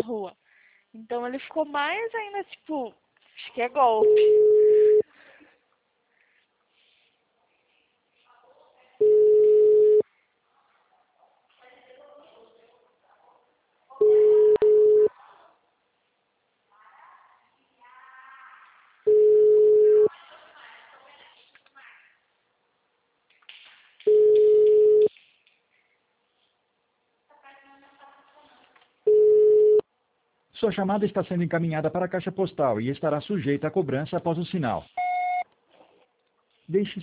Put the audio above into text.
rua. Então ele ficou mais ainda, tipo, acho que é golpe. Sua chamada está sendo encaminhada para a caixa postal e estará sujeita a cobrança após o sinal. Deixe